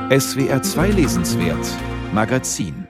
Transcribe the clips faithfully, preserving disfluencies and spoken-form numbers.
S W R zwei Lesenswert Magazin.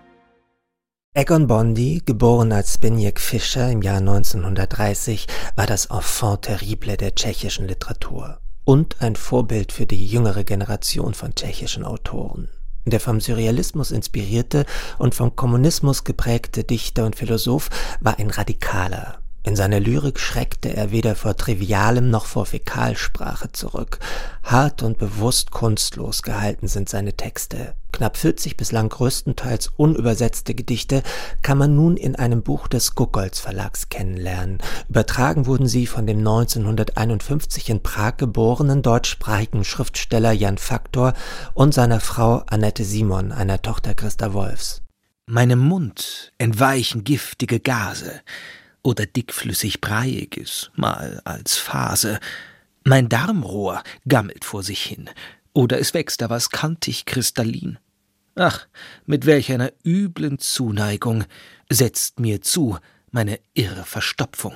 Egon Bondy, geboren als Zbigniew Fischer im Jahr neunzehnhundertdreißig, war das Enfant terrible der tschechischen Literatur und ein Vorbild für die jüngere Generation von tschechischen Autoren. Der vom Surrealismus inspirierte und vom Kommunismus geprägte Dichter und Philosoph war ein Radikaler. In seiner Lyrik schreckte er weder vor Trivialem noch vor Fäkalsprache zurück. Hart und bewusst kunstlos gehalten sind seine Texte. Knapp vierzig bislang größtenteils unübersetzte Gedichte kann man nun in einem Buch des Gogolz Verlags kennenlernen. Übertragen wurden sie von dem neunzehnhunderteinundfünfzig in Prag geborenen deutschsprachigen Schriftsteller Jan Faktor und seiner Frau Annette Simon, einer Tochter Christa Wolfs. Meinem Mund entweichen giftige Gase oder dickflüssig Breiiges, mal als Phase. Mein Darmrohr gammelt vor sich hin, oder es wächst da was kantig kristallin. Ach, mit welch einer üblen Zuneigung setzt mir zu meine irre Verstopfung.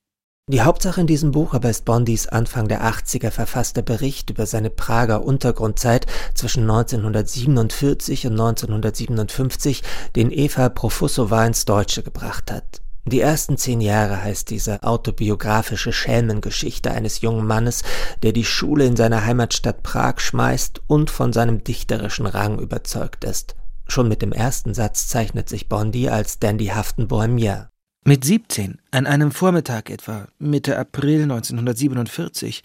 Die Hauptsache in diesem Buch aber ist Bondys Anfang der achtziger verfasster Bericht über seine Prager Untergrundzeit zwischen neunzehnhundertsiebenundvierzig und neunzehnhundertsiebenundfünfzig, den Eva Profussowa ins Deutsche gebracht hat. Die ersten zehn Jahre heißt diese autobiografische Schelmengeschichte eines jungen Mannes, der die Schule in seiner Heimatstadt Prag schmeißt und von seinem dichterischen Rang überzeugt ist. Schon mit dem ersten Satz zeichnet sich Bondy als dandyhaften Bohemier. Mit siebzehn, an einem Vormittag etwa, Mitte April neunzehnhundertsiebenundvierzig,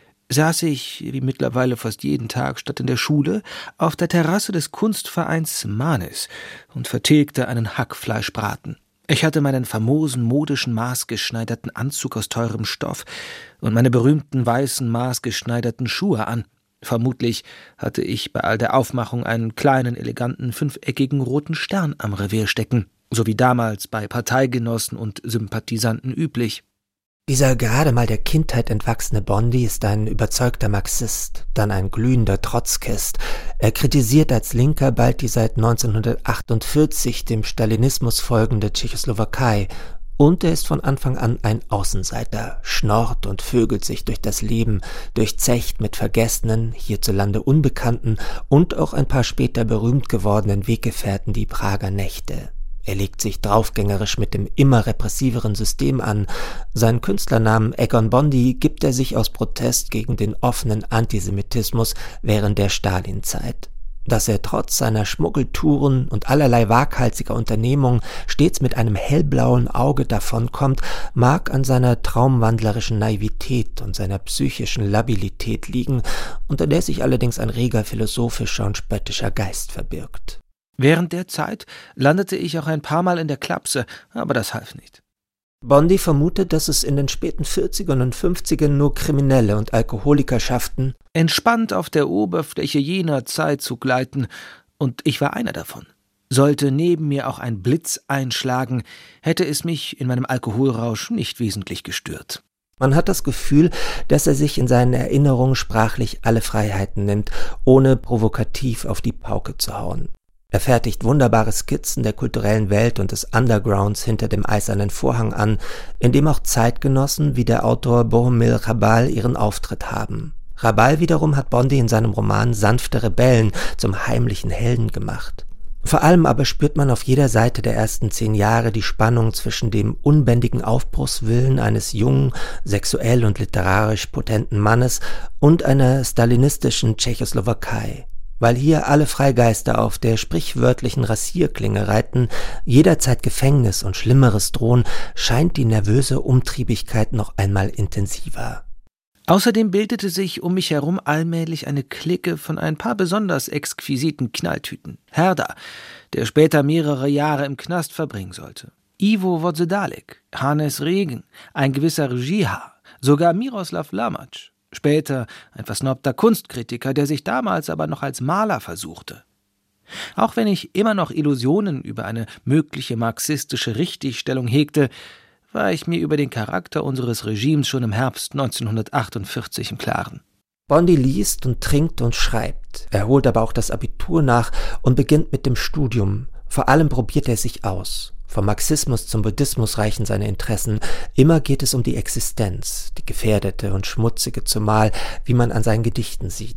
saß ich, wie mittlerweile fast jeden Tag statt in der Schule, auf der Terrasse des Kunstvereins Manis und vertilgte einen Hackfleischbraten. Ich hatte meinen famosen, modischen, maßgeschneiderten Anzug aus teurem Stoff und meine berühmten weißen, maßgeschneiderten Schuhe an. Vermutlich hatte ich bei all der Aufmachung einen kleinen, eleganten, fünfeckigen roten Stern am Revier stecken, so wie damals bei Parteigenossen und Sympathisanten üblich. Dieser gerade mal der Kindheit entwachsene Bondy ist ein überzeugter Marxist, dann ein glühender Trotzkist. Er kritisiert als Linker bald die seit neunzehnhundertachtundvierzig dem Stalinismus folgende Tschechoslowakei und er ist von Anfang an ein Außenseiter, schnorrt und vögelt sich durch das Leben, durchzecht mit vergessenen, hierzulande Unbekannten und auch ein paar später berühmt gewordenen Weggefährten die Prager Nächte. Er legt sich draufgängerisch mit dem immer repressiveren System an. Seinen Künstlernamen Egon Bondy gibt er sich aus Protest gegen den offenen Antisemitismus während der Stalinzeit. Dass er trotz seiner Schmuggeltouren und allerlei waghalsiger Unternehmungen stets mit einem hellblauen Auge davonkommt, mag an seiner traumwandlerischen Naivität und seiner psychischen Labilität liegen, unter der sich allerdings ein reger philosophischer und spöttischer Geist verbirgt. Während der Zeit landete ich auch ein paar Mal in der Klapse, aber das half nicht. Bondy vermutet, dass es in den späten vierzigern und fünfzigern nur Kriminelle und Alkoholiker schafften, entspannt auf der Oberfläche jener Zeit zu gleiten, und ich war einer davon. Sollte neben mir auch ein Blitz einschlagen, hätte es mich in meinem Alkoholrausch nicht wesentlich gestört. Man hat das Gefühl, dass er sich in seinen Erinnerungen sprachlich alle Freiheiten nimmt, ohne provokativ auf die Pauke zu hauen. Er fertigt wunderbare Skizzen der kulturellen Welt und des Undergrounds hinter dem eisernen Vorhang an, in dem auch Zeitgenossen wie der Autor Bohumil Hrabal ihren Auftritt haben. Hrabal wiederum hat Bondy in seinem Roman Sanfte Rebellen zum heimlichen Helden gemacht. Vor allem aber spürt man auf jeder Seite der ersten zehn Jahre die Spannung zwischen dem unbändigen Aufbruchswillen eines jungen, sexuell und literarisch potenten Mannes und einer stalinistischen Tschechoslowakei. Weil hier alle Freigeister auf der sprichwörtlichen Rasierklinge reiten, jederzeit Gefängnis und Schlimmeres drohen, scheint die nervöse Umtriebigkeit noch einmal intensiver. Außerdem bildete sich um mich herum allmählich eine Clique von ein paar besonders exquisiten Knalltüten. Herda, der später mehrere Jahre im Knast verbringen sollte. Ivo Wodsedalek, Hannes Regen, ein gewisser Regiha, sogar Miroslav Lamatsch. Später ein versnobter Kunstkritiker, der sich damals aber noch als Maler versuchte. Auch wenn ich immer noch Illusionen über eine mögliche marxistische Richtigstellung hegte, war ich mir über den Charakter unseres Regimes schon im Herbst neunzehnhundertachtundvierzig im Klaren. Bondy liest und trinkt und schreibt. Er holt aber auch das Abitur nach und beginnt mit dem Studium. Vor allem probiert er sich aus. Vom Marxismus zum Buddhismus reichen seine Interessen. Immer geht es um die Existenz, die gefährdete und schmutzige zumal, wie man an seinen Gedichten sieht.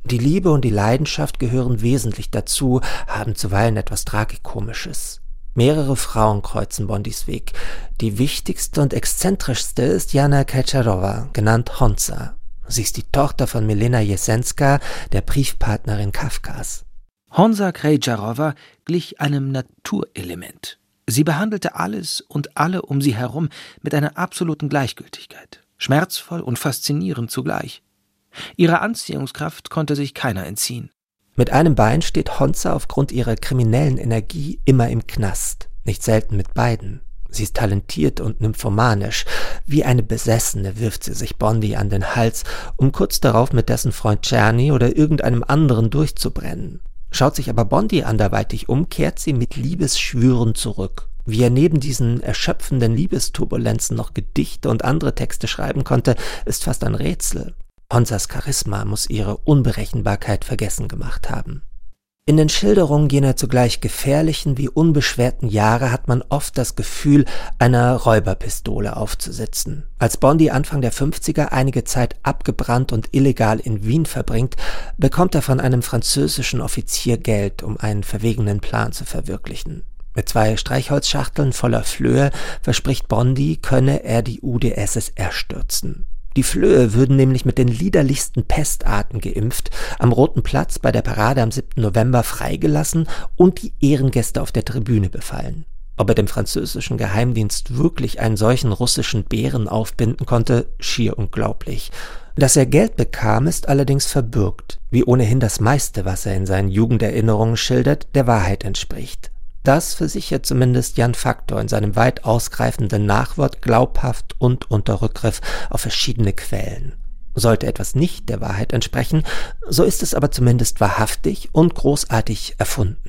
Die Liebe und die Leidenschaft gehören wesentlich dazu, haben zuweilen etwas Tragikomisches. Mehrere Frauen kreuzen Bondys Weg. Die wichtigste und exzentrischste ist Jana Kaczorova, genannt Honza. Sie ist die Tochter von Milena Jesenská, der Briefpartnerin Kafkas. Honza Kaczorova glich einem Naturelement. Sie behandelte alles und alle um sie herum mit einer absoluten Gleichgültigkeit, schmerzvoll und faszinierend zugleich. Ihrer Anziehungskraft konnte sich keiner entziehen. Mit einem Bein steht Honza aufgrund ihrer kriminellen Energie immer im Knast, nicht selten mit beiden. Sie ist talentiert und nymphomanisch. Wie eine Besessene wirft sie sich Bondy an den Hals, um kurz darauf mit dessen Freund Czerny oder irgendeinem anderen durchzubrennen. Schaut sich aber Bondy anderweitig um, kehrt sie mit Liebesschwüren zurück. Wie er neben diesen erschöpfenden Liebesturbulenzen noch Gedichte und andere Texte schreiben konnte, ist fast ein Rätsel. Honzas Charisma muss ihre Unberechenbarkeit vergessen gemacht haben. In den Schilderungen jener zugleich gefährlichen wie unbeschwerten Jahre hat man oft das Gefühl, einer Räuberpistole aufzusitzen. Als Bondy Anfang der fünfziger einige Zeit abgebrannt und illegal in Wien verbringt, bekommt er von einem französischen Offizier Geld, um einen verwegenen Plan zu verwirklichen. Mit zwei Streichholzschachteln voller Flöhe verspricht Bondy, könne er die U d S S R stürzen. Die Flöhe würden nämlich mit den liederlichsten Pestarten geimpft, am Roten Platz bei der Parade am siebten November freigelassen und die Ehrengäste auf der Tribüne befallen. Ob er dem französischen Geheimdienst wirklich einen solchen russischen Bären aufbinden konnte, schier unglaublich. Dass er Geld bekam, ist allerdings verbürgt, wie ohnehin das meiste, was er in seinen Jugenderinnerungen schildert, der Wahrheit entspricht. Das versichert zumindest Jan Faktor in seinem weit ausgreifenden Nachwort glaubhaft und unter Rückgriff auf verschiedene Quellen. Sollte etwas nicht der Wahrheit entsprechen, so ist es aber zumindest wahrhaftig und großartig erfunden.